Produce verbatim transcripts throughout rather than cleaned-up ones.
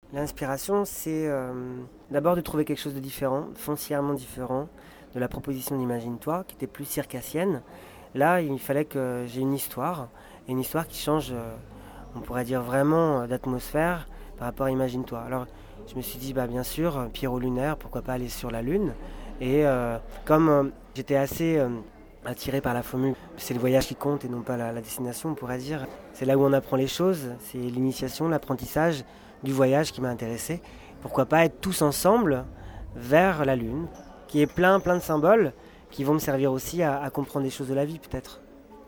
L'inspiration, c'est euh, d'abord de trouver quelque chose de différent, foncièrement différent de la proposition d'Imagine-toi, qui était plus circassienne. Là, il fallait que j'ai une histoire, et une histoire qui change, euh, on pourrait dire vraiment, euh, d'atmosphère par rapport à Imagine-toi. Alors, je me suis dit, bah, bien sûr, euh, Pierrot lunaire, pourquoi pas aller sur la Lune. Et euh, comme euh, j'étais assez euh, attiré par la formule, c'est le voyage qui compte et non pas la, la destination, on pourrait dire. C'est là où on apprend les choses, c'est l'initiation, l'apprentissage du voyage qui m'a intéressé. Pourquoi pas être tous ensemble vers la Lune, qui est plein, plein de symboles qui vont me servir aussi à, à comprendre des choses de la vie peut-être.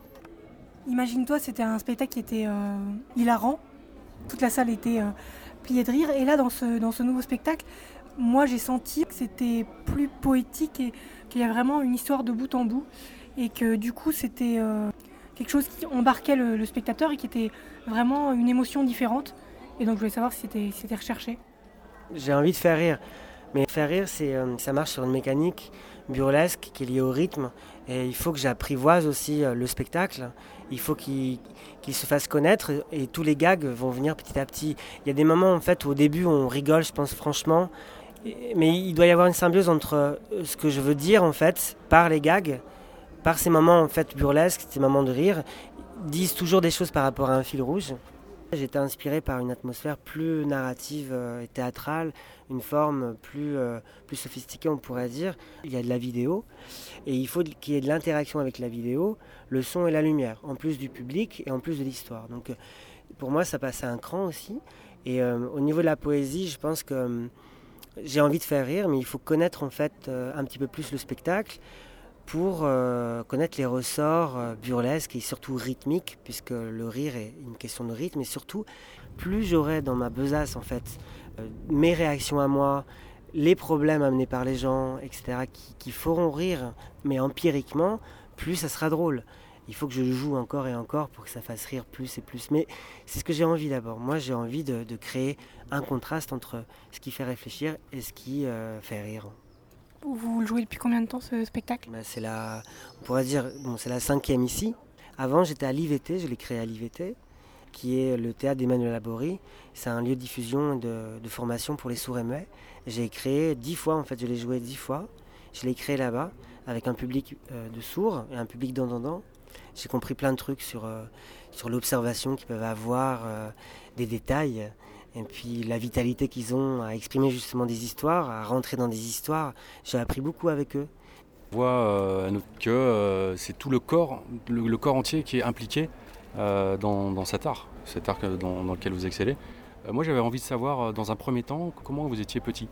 Imagine-toi, c'était un spectacle qui était euh, hilarant. Toute la salle était euh, pliée de rire. Et là, dans ce, dans ce nouveau spectacle, moi, j'ai senti que c'était plus poétique et qu'il y a vraiment une histoire de bout en bout. Et que du coup, c'était euh, quelque chose qui embarquait le, le spectateur et qui était vraiment une émotion différente. Et donc, je voulais savoir si c'était, si c'était recherché. J'ai envie de faire rire, mais faire rire, c'est, euh, ça marche sur une mécanique burlesque qui est liée au rythme. Et il faut que j'apprivoise aussi euh, le spectacle. Il faut qu'il, qu'il se fasse connaître et tous les gags vont venir petit à petit. Il y a des moments en fait où au début on rigole, je pense franchement, et- mais il doit y avoir une symbiose entre euh, ce que je veux dire en fait par les gags, par ces moments en fait burlesques, ces moments de rire, disent toujours des choses par rapport à un fil rouge. J'étais inspiré par une atmosphère plus narrative euh, et théâtrale, une forme plus, euh, plus sophistiquée on pourrait dire. Il y a de la vidéo et il faut qu'il y ait de l'interaction avec la vidéo, le son et la lumière, en plus du public et en plus de l'histoire. Donc euh, pour moi ça passe à un cran aussi. Et euh, au niveau de la poésie, je pense que euh, j'ai envie de faire rire, mais il faut connaître en fait euh, un petit peu plus le spectacle pour euh, connaître les ressorts euh, burlesques et surtout rythmiques, puisque le rire est une question de rythme, et surtout, plus j'aurai dans ma besace en fait euh, mes réactions à moi, les problèmes amenés par les gens, et cetera, qui, qui feront rire, mais empiriquement, plus ça sera drôle. Il faut que je le joue encore et encore pour que ça fasse rire plus et plus. Mais c'est ce que j'ai envie d'abord. Moi, j'ai envie de, de créer un contraste entre ce qui fait réfléchir et ce qui euh, fait rire. Vous le jouez depuis combien de temps, ce spectacle? Bah, c'est la, on pourrait dire, bon, c'est la cinquième ici. Avant, j'étais à l'I V T, je l'ai créé à l'I V T, qui est le théâtre d'Emmanuel Laborie. C'est un lieu de diffusion et de, de formation pour les sourds et muets. J'ai créé dix fois, en fait, je l'ai joué dix fois. Je l'ai créé là-bas, avec un public euh, de sourds et un public d'entendants. J'ai compris plein de trucs sur, euh, sur l'observation qu'ils peuvent avoir, euh, des détails, et puis la vitalité qu'ils ont à exprimer justement des histoires, à rentrer dans des histoires. J'ai appris beaucoup avec eux. On voit euh, que euh, c'est tout le corps, le, le corps entier qui est impliqué euh, dans, dans cet art, cet art que- dans, dans lequel vous excellez. Euh, moi j'avais envie de savoir euh, dans un premier temps comment vous étiez petit.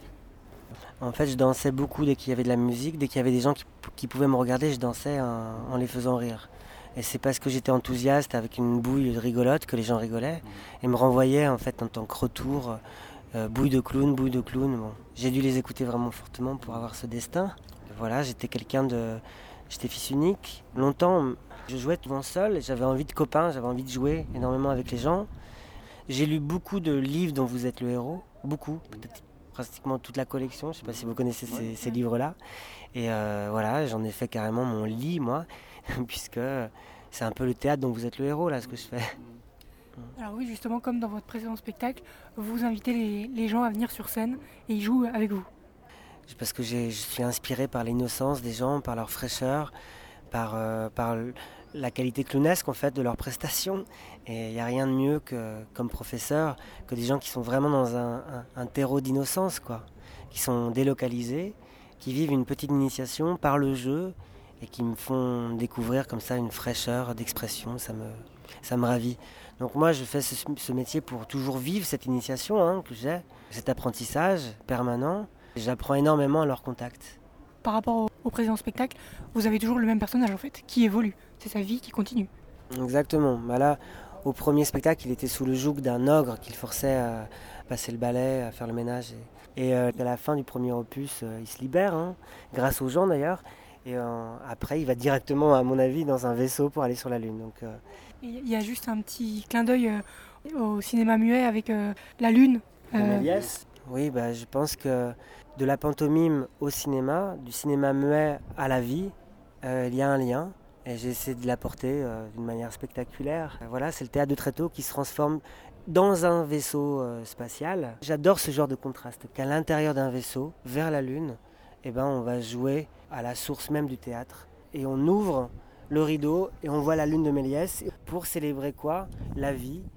En fait, je dansais beaucoup dès qu'il y avait de la musique, dès qu'il y avait des gens qui, qui pouvaient me regarder, je dansais en, en les faisant rire. Et c'est parce que j'étais enthousiaste avec une bouille rigolote que les gens rigolaient et me renvoyaient en fait en tant que retour, euh, bouille de clown, bouille de clown. Bon, j'ai dû les écouter vraiment fortement pour avoir ce destin. Voilà, j'étais quelqu'un de, j'étais fils unique. Longtemps, je jouais souvent seul. J'avais envie de copains, j'avais envie de jouer énormément avec les gens. J'ai lu beaucoup de livres dont vous êtes le héros, beaucoup, peut-être pratiquement toute la collection. Je ne sais pas si vous connaissez ces, ces livres-là. Et euh, voilà, j'en ai fait carrément mon lit, moi, puisque c'est un peu le théâtre dont vous êtes le héros, là, ce que je fais. Alors oui, justement, comme dans votre précédent spectacle, vous invitez les, les gens à venir sur scène et ils jouent avec vous. Parce que j'ai- je suis inspiré par l'innocence des gens, par leur fraîcheur, par, euh, par l- la qualité clownesque en fait de leurs prestations. Et il n'y a rien de mieux que, comme professeur que des gens qui sont vraiment dans un, un- un terreau d'innocence, quoi, qui sont délocalisés, qui vivent une petite initiation par le jeu et qui me font découvrir comme ça une fraîcheur d'expression. Ça me, ça me ravit. Donc moi, je fais ce, ce métier pour toujours vivre cette initiation hein, que j'ai, cet apprentissage permanent. J'apprends énormément à leur contact. Par rapport au, au précédent spectacle, vous avez toujours le même personnage en fait, qui évolue. C'est sa vie qui continue. Exactement. Bah là, au premier spectacle, il était sous le joug d'un ogre qu'il forçait à passer le balai, à faire le ménage. Et, et euh, à la fin du premier opus, euh, il se libère, hein, grâce aux gens d'ailleurs. Et euh, après, il va directement, à mon avis, dans un vaisseau pour aller sur la Lune. Donc, euh, Et il y a juste un petit clin d'œil euh, au cinéma muet avec euh, la lune. de Euh, Méliès. Oui, bah, je pense que de la pantomime au cinéma, du cinéma muet à la vie, euh, il y a un lien. Et j'ai essayé de l'apporter euh, d'une manière spectaculaire. Euh, Voilà, c'est le théâtre de Tréteau qui se transforme dans un vaisseau euh, spatial. J'adore ce genre de contraste, qu'à l'intérieur d'un vaisseau, vers la Lune, eh ben, on va jouer à la source même du théâtre. Et on ouvre le rideau et on voit la Lune de Méliès pour célébrer quoi ? La vie,